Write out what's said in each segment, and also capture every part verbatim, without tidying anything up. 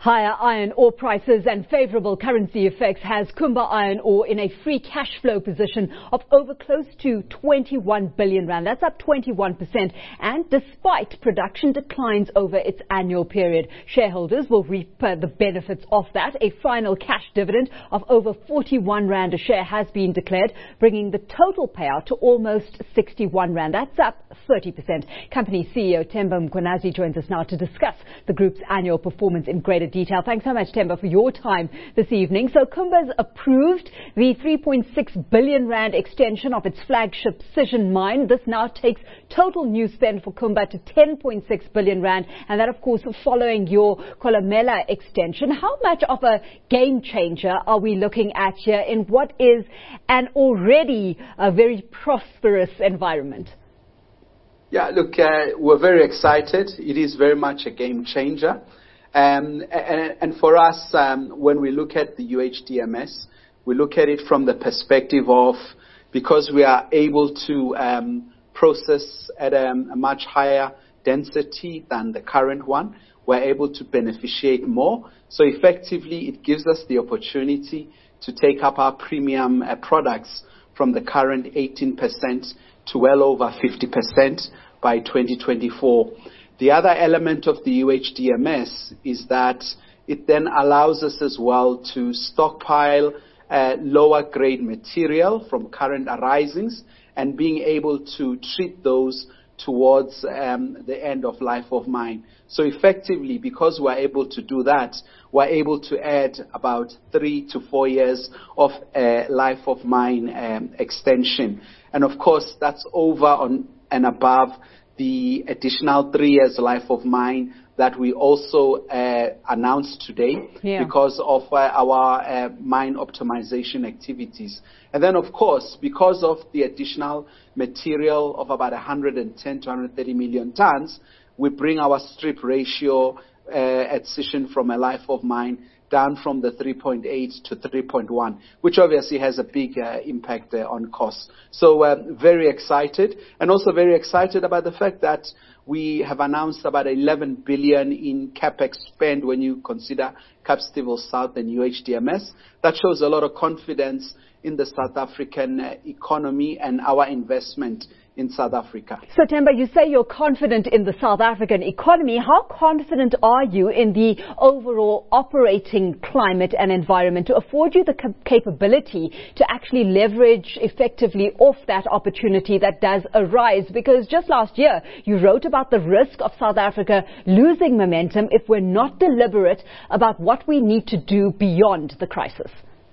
Higher iron ore prices and favourable currency effects has Kumba Iron Ore in a free cash flow position of over close to twenty-one billion rand. That's up twenty-one percent. And despite production declines over its annual period, shareholders will reap uh, the benefits of that. A final cash dividend of over forty-one rand a share has been declared, bringing the total payout to almost sixty-one rand. That's up thirty percent. Company C E O Themba Mkhwanazi joins us now to discuss the group's annual performance in greater detail. Thanks so much, Themba, for your time this evening. So Kumba's approved the three point six billion rand extension of its flagship Sishen mine. This now takes total new spend for Kumba to ten point six billion rand, and that, of course, following your Kolomela extension. How much of a game changer are we looking at here in what is an already a very prosperous environment? Yeah, look, uh, we're very excited. It is very much a game changer. Um, and, and for us, um, when we look at the U H D M S, we look at it from the perspective of, because we are able to um, process at a, a much higher density than the current one, we're able to beneficiate more. So effectively, it gives us the opportunity to take up our premium uh, products from the current eighteen percent to well over fifty percent by twenty twenty-four. The other element of the U H D M S is that it then allows us as well to stockpile uh, lower grade material from current arisings and being able to treat those towards um, the end of life of mine. So effectively, because we're able to do that, we're able to add about three to four years of uh, life of mine um, extension. And of course, that's over on and above the additional three years life of mine that we also uh, announced today yeah. because of uh, our uh, mine optimization activities. And then, of course, because of the additional material of about one hundred ten to one hundred thirty million tons, we bring our strip ratio uh, at Sishen from a life of mine down from the three point eight to three point one, which obviously has a big uh, impact uh, on costs. So uh, very excited, and also very excited about the fact that we have announced about eleven billion in capex spend when you consider Kapstevel South and U H D M S. That shows a lot of confidence in the South African uh, economy and our investment in South Africa. So, Themba, you say you're confident in the South African economy. How confident are you in the overall operating climate and environment to afford you the cap capability to actually leverage effectively off that opportunity that does arise? Because just last year, you wrote about the risk of South Africa losing momentum if we're not deliberate about what we need to do beyond the crisis.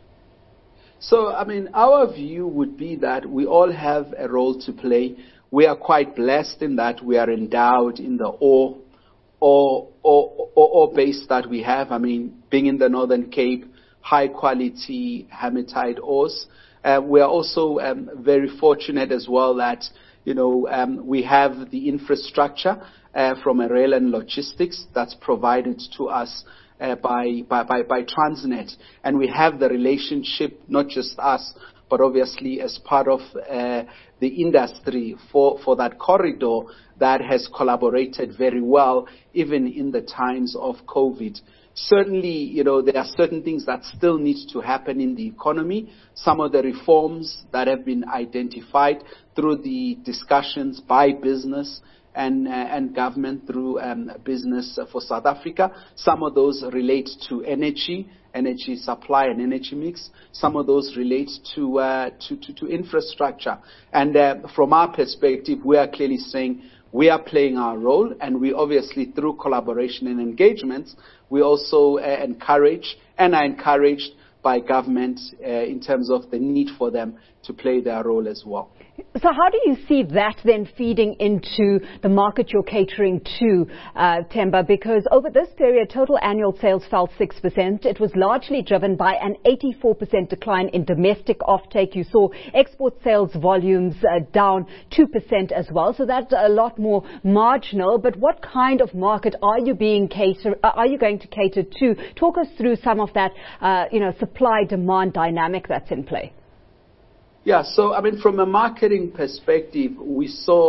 So, I mean, our view would be that we all have a role to play. We are quite blessed in that we are endowed in the ore, ore, ore, ore base that we have. I mean, being in the Northern Cape, high quality hematite ores. Uh, we are also um, very fortunate as well that, you know, um, we have the infrastructure uh, from a rail and logistics that's provided to us Uh, by, by, by, by Transnet. And we have the relationship, not just us, but obviously as part of uh, the industry for, for that corridor that has collaborated very well, even in the times of COVID. Certainly, you know, there are certain things that still need to happen in the economy. Some of the reforms that have been identified through the discussions by business and, uh, and government through um, business for South Africa. Some of those relate to energy, energy supply and energy mix. Some of those relate to, uh, to, to, to infrastructure. And uh, from our perspective, we are clearly saying we are playing our role, and we obviously, through collaboration and engagements, we also uh, encourage and are encouraged by government uh, in terms of the need for them to play their role as well. So how do you see that then feeding into the market you're catering to, uh, Themba? Because over this period, total annual sales fell six percent. It was largely driven by an eighty-four percent decline in domestic offtake. You saw export sales volumes uh, down two percent as well. So that's a lot more marginal. But what kind of market are you being cater? Uh, are you going to cater to? Talk us through some of that, uh, you know, supply-demand dynamic that's in play. Yeah, so I mean, from a marketing perspective, we saw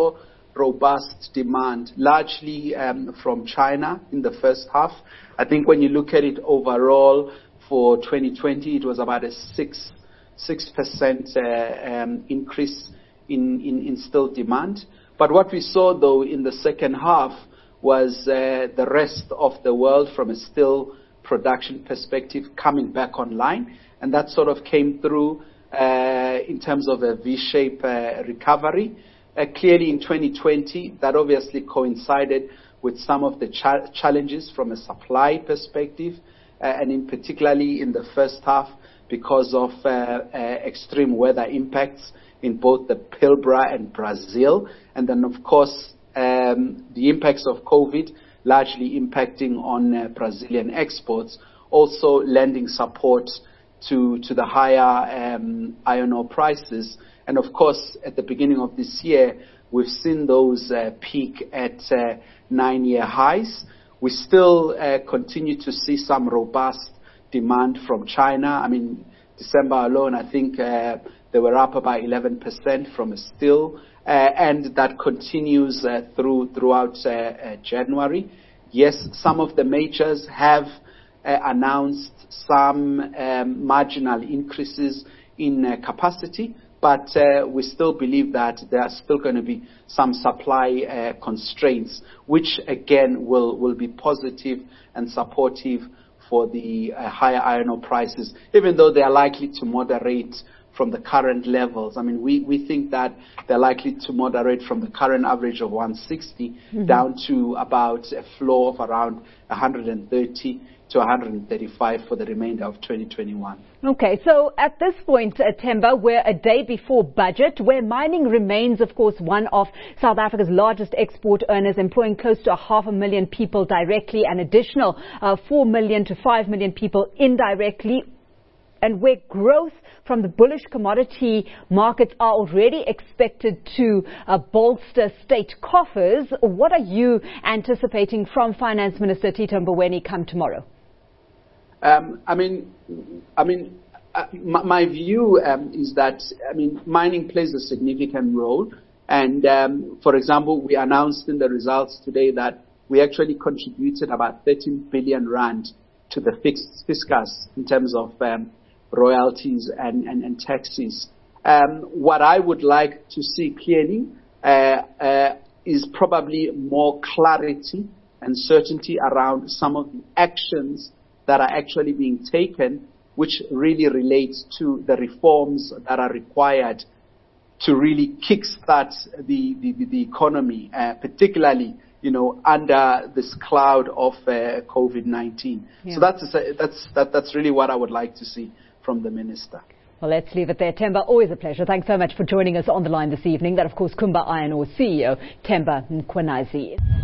robust demand, largely um, from China in the first half. I think when you look at it overall for twenty twenty, it was about a six six percent uh, um, increase in, in, in steel demand. But what we saw, though, in the second half was uh, the rest of the world from a steel production perspective coming back online. And that sort of came through uh, in terms of a V-shaped uh, recovery. Uh, clearly in twenty twenty, that obviously coincided with some of the cha- challenges from a supply perspective, uh, and in particularly in the first half because of uh, uh, extreme weather impacts in both the Pilbara and Brazil. And then, of course, um, the impacts of COVID largely impacting on uh, Brazilian exports, also lending support to, to the higher um, iron ore prices. And of course, at the beginning of this year, we've seen those uh, peak at uh, nine-year highs. We still uh, continue to see some robust demand from China. I mean, December alone, I think uh, they were up about eleven percent from a steel, uh, and that continues uh, through throughout uh, uh, January. Yes, some of the majors have uh, announced some um, marginal increases in uh, capacity, but uh, we still believe that there are still going to be some supply uh, constraints, which again will, will be positive and supportive for the uh, higher iron ore prices, even though they are likely to moderate from the current levels. I mean, we, we think that they're likely to moderate from the current average of one hundred sixty mm-hmm. down to about a floor of around one hundred thirty to one hundred thirty-five for the remainder of twenty twenty-one. Okay, so at this point, uh, Themba, we're a day before budget, where mining remains, of course, one of South Africa's largest export earners, employing close to a half a million people directly, and additional uh, four million to five million people indirectly. And where growth from the bullish commodity markets are already expected to uh, bolster state coffers, what are you anticipating from Finance Minister Tito Mboweni come tomorrow? Um, I mean, I mean, uh, my, my view um, is that I mean, mining plays a significant role. And um, for example, we announced in the results today that we actually contributed about thirteen billion rand to the fiscus in terms of um, royalties and, and, and taxes. Um, what I would like to see clearly uh, uh, is probably more clarity and certainty around some of the actions that are actually being taken, which really relates to the reforms that are required to really kickstart the, the, the economy, uh, particularly you know, under this cloud of uh, COVID nineteen. Yeah. So that's, that's, that, that's really what I would like to see from the minister. Well, let's leave it there. Themba, always a pleasure. Thanks so much for joining us on the line this evening. That, of course, Kumba Iron Ore C E O, Themba Mkhwanazi.